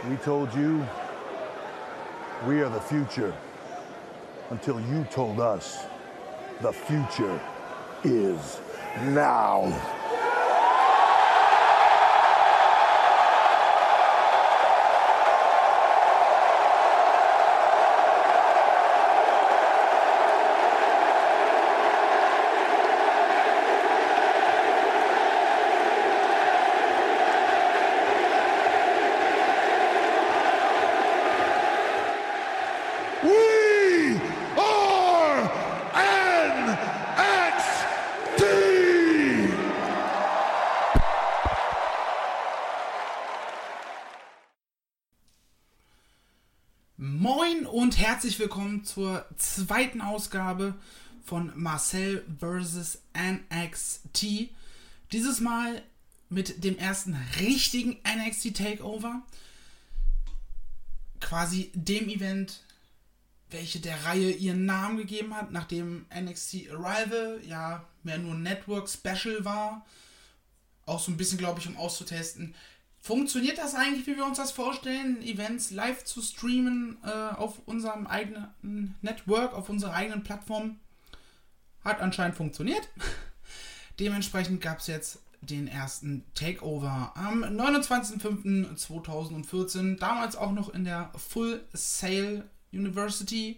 We told you we are the future until you told us the future is now. Moin und herzlich willkommen zur zweiten Ausgabe von Marcel vs. NXT. Dieses Mal mit dem ersten richtigen NXT Takeover. Quasi dem Event, welche der Reihe ihren Namen gegeben hat, nachdem NXT Arrival ja mehr nur Network Special war. Auch so ein bisschen, glaube ich, um auszutesten. Funktioniert das eigentlich, wie wir uns das vorstellen, Events live zu streamen auf unserem eigenen Network, auf unserer eigenen Plattform? Hat anscheinend funktioniert. Dementsprechend gab es jetzt den ersten Takeover am 29.05.2014, damals auch noch in der Full Sail University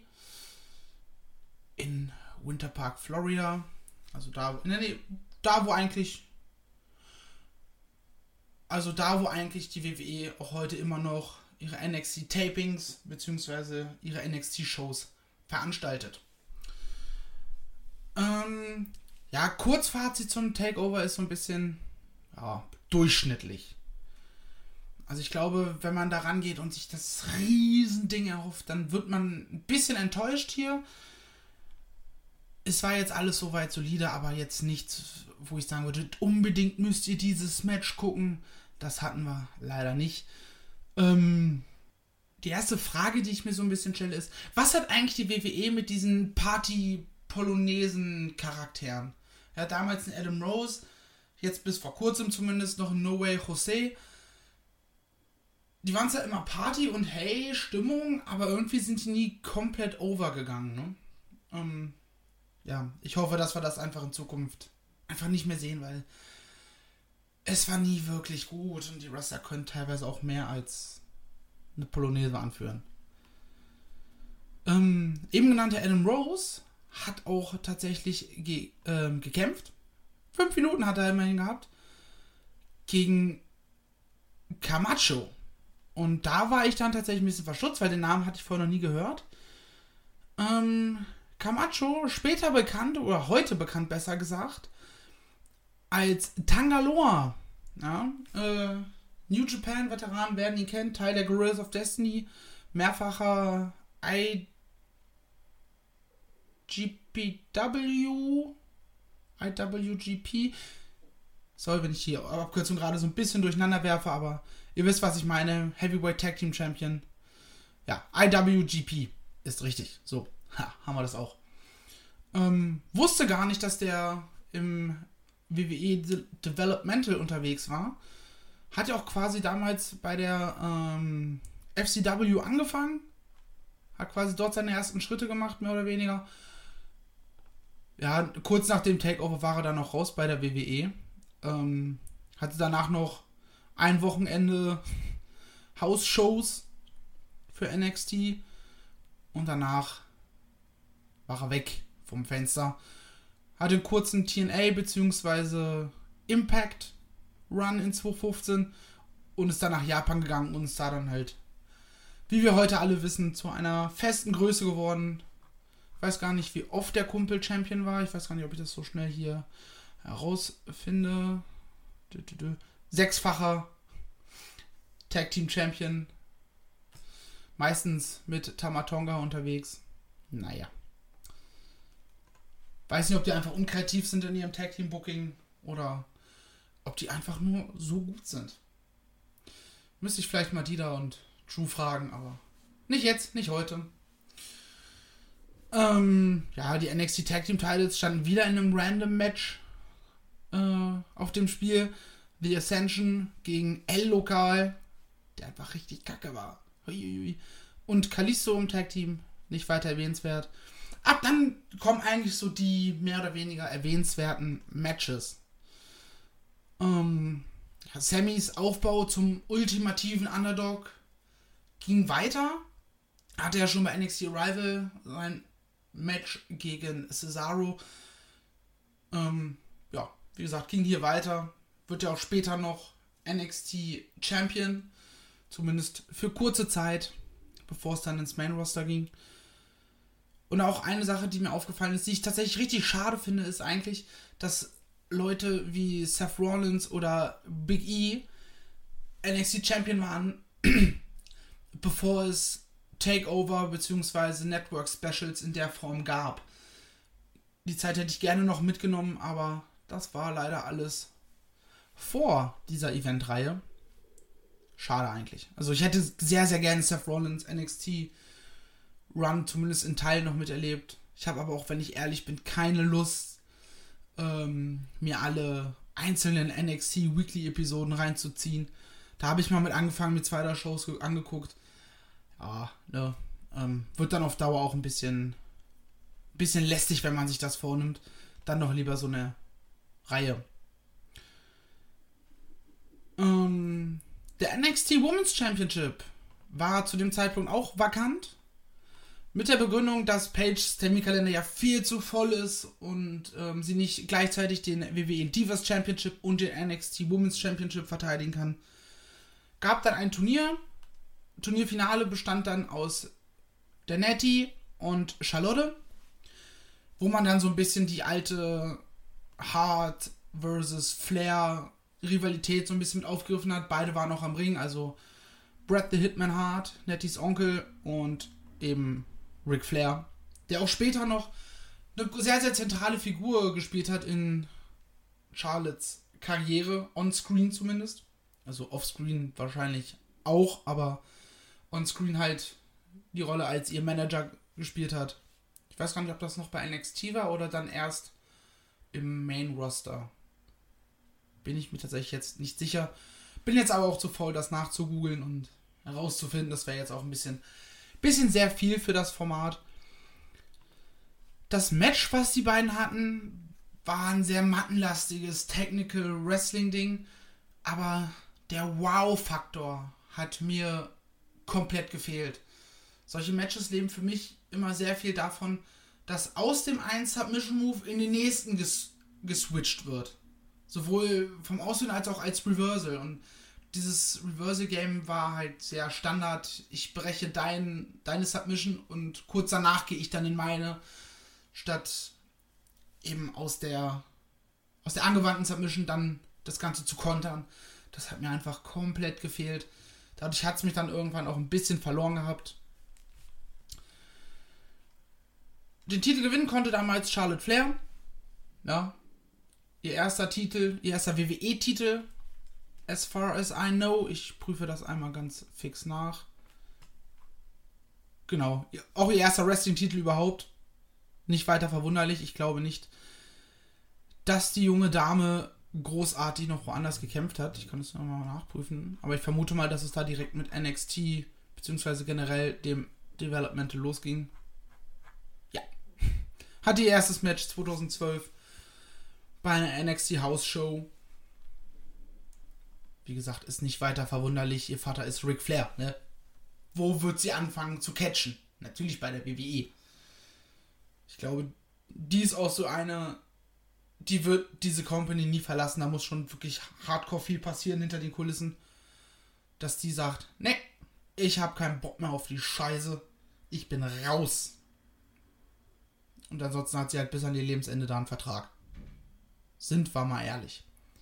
in Winter Park, Florida. Also da wo eigentlich die WWE auch heute immer noch ihre NXT-Tapings bzw. ihre NXT-Shows veranstaltet. Kurzfazit zum Takeover ist so ein bisschen durchschnittlich. Also ich glaube, wenn man da rangeht und sich das Riesending erhofft, dann wird man ein bisschen enttäuscht hier. Es war jetzt alles soweit solide, aber jetzt nichts, wo ich sagen würde, unbedingt müsst ihr dieses Match gucken. Das hatten wir leider nicht. Die erste Frage, die ich mir so ein bisschen stelle, ist, was hat eigentlich die WWE mit diesen Party-Polonaisen-Charakteren? Ja, damals ein Adam Rose, jetzt bis vor kurzem zumindest noch ein No Way Jose. Die waren zwar immer Party und hey, Stimmung, aber irgendwie sind die nie komplett overgegangen, ne? Ich hoffe, dass wir das einfach in Zukunft einfach nicht mehr sehen, weil es war nie wirklich gut und die Wrestler können teilweise auch mehr als eine Polonaise anführen. Eben genannter Adam Rose hat auch tatsächlich gekämpft. 5 Minuten hat er immerhin gehabt. Gegen Camacho. Und da war ich dann tatsächlich ein bisschen verschutzt, weil den Namen hatte ich vorher noch nie gehört. Camacho, später bekannt, oder heute bekannt besser gesagt, als Tangaloa. Ja, New Japan-Veteran werden ihn kennen, Teil der Guerrillas of Destiny, mehrfacher IWGP. Sorry, wenn ich die Abkürzung gerade so ein bisschen durcheinander werfe, aber ihr wisst, was ich meine. Heavyweight Tag Team Champion. Ja, IWGP ist richtig. So, haben wir das auch. Wusste gar nicht, dass der im WWE Developmental unterwegs war. Hat ja auch quasi damals bei der FCW angefangen. Hat quasi dort seine ersten Schritte gemacht, mehr oder weniger. Ja, kurz nach dem Takeover war er dann noch raus bei der WWE. Hatte danach noch ein Wochenende House-Shows für NXT. Und danach war er weg vom Fenster. Hatte einen kurzen TNA bzw. Impact Run in 2015 und ist dann nach Japan gegangen und ist da dann halt, wie wir heute alle wissen, zu einer festen Größe geworden. Ich weiß gar nicht, wie oft der Kumpel Champion war. Ich weiß gar nicht, ob ich das so schnell hier herausfinde. 6-facher Tag Team Champion. Meistens mit Tama Tonga unterwegs. Naja. Weiß nicht, ob die einfach unkreativ sind in ihrem Tag Team Booking oder ob die einfach nur so gut sind. Müsste ich vielleicht mal Dida und Drew fragen, aber nicht jetzt, nicht heute. Die NXT Tag Team Titles standen wieder in einem Random Match auf dem Spiel. The Ascension gegen El Local, der einfach richtig kacke war. Huiuiui. Und Kalisto im Tag-Team, nicht weiter erwähnenswert. Ab dann kommen eigentlich so die mehr oder weniger erwähnenswerten Matches. Sammys Aufbau zum ultimativen Underdog ging weiter. Hatte ja schon bei NXT Arrival sein Match gegen Cesaro. Wie gesagt, ging hier weiter. Wird ja auch später noch NXT Champion. Zumindest für kurze Zeit, bevor es dann ins Main Roster ging. Und auch eine Sache, die mir aufgefallen ist, die ich tatsächlich richtig schade finde, ist eigentlich, dass Leute wie Seth Rollins oder Big E NXT Champion waren, bevor es Takeover bzw. Network Specials in der Form gab. Die Zeit hätte ich gerne noch mitgenommen, aber das war leider alles vor dieser Eventreihe. Schade eigentlich. Also ich hätte sehr, sehr gerne Seth Rollins NXT Run zumindest in Teilen noch miterlebt. Ich habe aber auch, wenn ich ehrlich bin, keine Lust, mir alle einzelnen NXT Weekly Episoden reinzuziehen. Da habe ich mal mit angefangen, mit 2, 3 Shows angeguckt. Ja, ne. Wird dann auf Dauer auch ein bisschen lästig, wenn man sich das vornimmt. Dann doch lieber so eine Reihe. Der NXT Women's Championship war zu dem Zeitpunkt auch vakant. Mit der Begründung, dass Paige's Terminkalender ja viel zu voll ist und sie nicht gleichzeitig den WWE Divas Championship und den NXT Women's Championship verteidigen kann. Gab dann ein Turnier. Turnierfinale bestand dann aus der Natty und Charlotte, wo man dann so ein bisschen die alte Hart versus Flair Rivalität so ein bisschen mit aufgegriffen hat. Beide waren noch am Ring, also Bret the Hitman Hart, Nattys Onkel und eben Ric Flair, der auch später noch eine sehr, sehr zentrale Figur gespielt hat in Charlottes Karriere, on-screen zumindest. Also off-screen wahrscheinlich auch, aber on-screen halt die Rolle als ihr Manager gespielt hat. Ich weiß gar nicht, ob das noch bei NXT war oder dann erst im Main-Roster. Bin ich mir tatsächlich jetzt nicht sicher. Bin jetzt aber auch zu faul, das nachzugoogeln und herauszufinden. Das wäre jetzt auch ein bisschen sehr viel für das Format. Das Match, was die beiden hatten, war ein sehr mattenlastiges Technical Wrestling Ding, aber der Wow-Faktor hat mir komplett gefehlt. Solche Matches leben für mich immer sehr viel davon, dass aus dem einen Submission Move in den nächsten geswitcht wird. Sowohl vom Aussehen als auch als Reversal. Und dieses Reversal-Game war halt sehr Standard. Ich breche deine Submission und kurz danach gehe ich dann in meine, statt eben aus der angewandten Submission dann das Ganze zu kontern. Das hat mir einfach komplett gefehlt. Dadurch hat es mich dann irgendwann auch ein bisschen verloren gehabt. Den Titel gewinnen konnte damals Charlotte Flair. Ja. Ihr erster WWE-Titel. As far as I know. Ich prüfe das einmal ganz fix nach. Genau. Auch ihr erster Wrestling-Titel überhaupt. Nicht weiter verwunderlich. Ich glaube nicht, dass die junge Dame großartig noch woanders gekämpft hat. Ich kann das nochmal nachprüfen. Aber ich vermute mal, dass es da direkt mit NXT beziehungsweise generell dem Developmental losging. Ja. Hatte ihr erstes Match 2012 bei einer NXT House Show. Wie gesagt, ist nicht weiter verwunderlich. Ihr Vater ist Ric Flair, ne? Wo wird sie anfangen zu catchen? Natürlich bei der WWE. Ich glaube, die ist auch so eine, die wird diese Company nie verlassen. Da muss schon wirklich hardcore viel passieren hinter den Kulissen, dass die sagt, ne, ich habe keinen Bock mehr auf die Scheiße. Ich bin raus. Und ansonsten hat sie halt bis an ihr Lebensende da einen Vertrag. Sind wir mal ehrlich.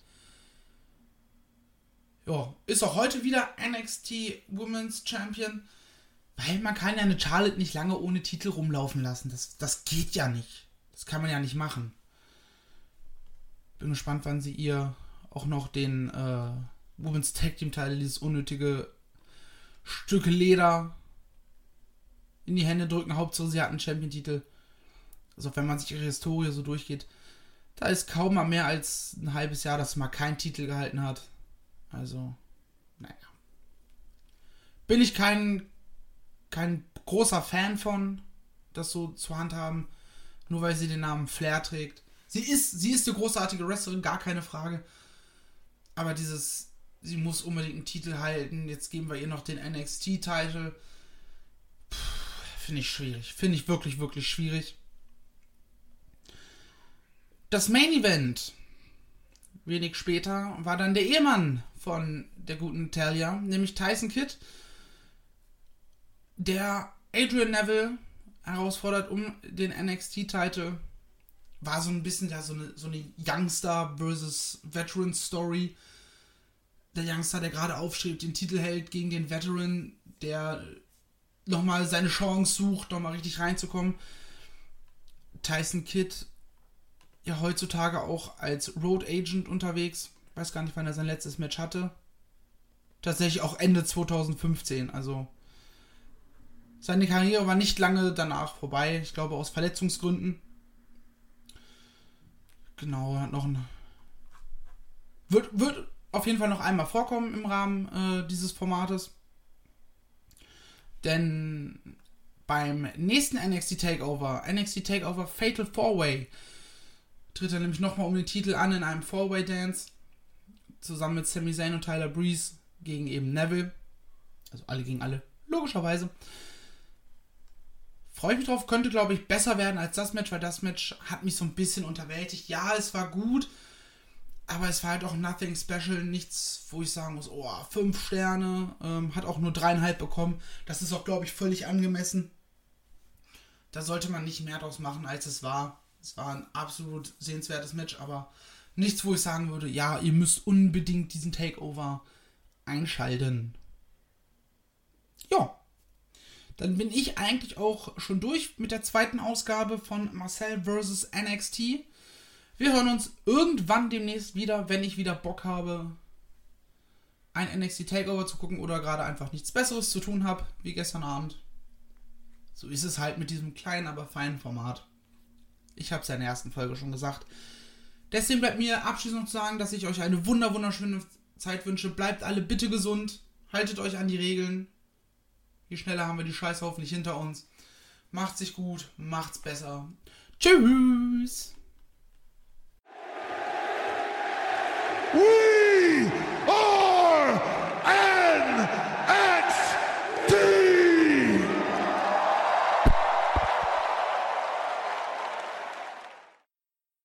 Ja, ist auch heute wieder NXT Women's Champion, weil man kann ja eine Charlotte nicht lange ohne Titel rumlaufen lassen. Das geht ja nicht. Das kann man ja nicht machen. Bin gespannt, wann sie ihr auch noch den Women's Tag Team Teil, dieses unnötige Stück Leder in die Hände drücken. Hauptsache sie hat einen Champion-Titel. Also wenn man sich ihre Historie so durchgeht, da ist kaum mal mehr als ein halbes Jahr, dass sie mal keinen Titel gehalten hat. Also, naja. Bin ich kein großer Fan von, das so zu handhaben, nur weil sie den Namen Flair trägt. Sie ist eine großartige Wrestlerin, gar keine Frage. Aber sie muss unbedingt einen Titel halten, jetzt geben wir ihr noch den NXT-Titel. Finde ich schwierig. Finde ich wirklich, wirklich schwierig. Das Main Event, wenig später, war dann der Ehemann von der guten Talia, nämlich Tyson Kidd, der Adrian Neville herausfordert um den NXT-Titel. War so ein bisschen ja so eine Youngster versus Veteran Story. Der Youngster, der gerade aufstrebt, den Titel hält gegen den Veteran, der nochmal seine Chance sucht, nochmal richtig reinzukommen. Tyson Kidd ja heutzutage auch als Road Agent unterwegs. Weiß gar nicht, wann er sein letztes Match hatte. Tatsächlich auch Ende 2015. Also seine Karriere war nicht lange danach vorbei. Ich glaube aus Verletzungsgründen. Genau, hat noch ein... Wird auf jeden Fall noch einmal vorkommen im Rahmen dieses Formates. Denn beim nächsten NXT Takeover Fatal 4-Way, tritt er nämlich nochmal um den Titel an in einem 4-Way-Dance. Zusammen mit Sami Zayn und Tyler Breeze gegen eben Neville. Also alle gegen alle, logischerweise. Freue ich mich drauf, könnte glaube ich besser werden als das Match, weil das Match hat mich so ein bisschen unterwältigt. Ja, es war gut, aber es war halt auch nothing special, nichts, wo ich sagen muss, 5 Sterne, hat auch nur 3,5 bekommen. Das ist auch, glaube ich, völlig angemessen. Da sollte man nicht mehr draus machen, als es war. Es war ein absolut sehenswertes Match, aber nichts, wo ich sagen würde, ja, ihr müsst unbedingt diesen Takeover einschalten. Ja, dann bin ich eigentlich auch schon durch mit der zweiten Ausgabe von Marcel vs. NXT. Wir hören uns irgendwann demnächst wieder, wenn ich wieder Bock habe, ein NXT Takeover zu gucken oder gerade einfach nichts Besseres zu tun habe, wie gestern Abend. So ist es halt mit diesem kleinen, aber feinen Format. Ich habe es ja in der ersten Folge schon gesagt. Deswegen bleibt mir abschließend noch zu sagen, dass ich euch eine wunderschöne Zeit wünsche. Bleibt alle bitte gesund. Haltet euch an die Regeln. Je schneller haben wir die Scheiße hoffentlich hinter uns. Macht's sich gut. Macht's besser. Tschüss.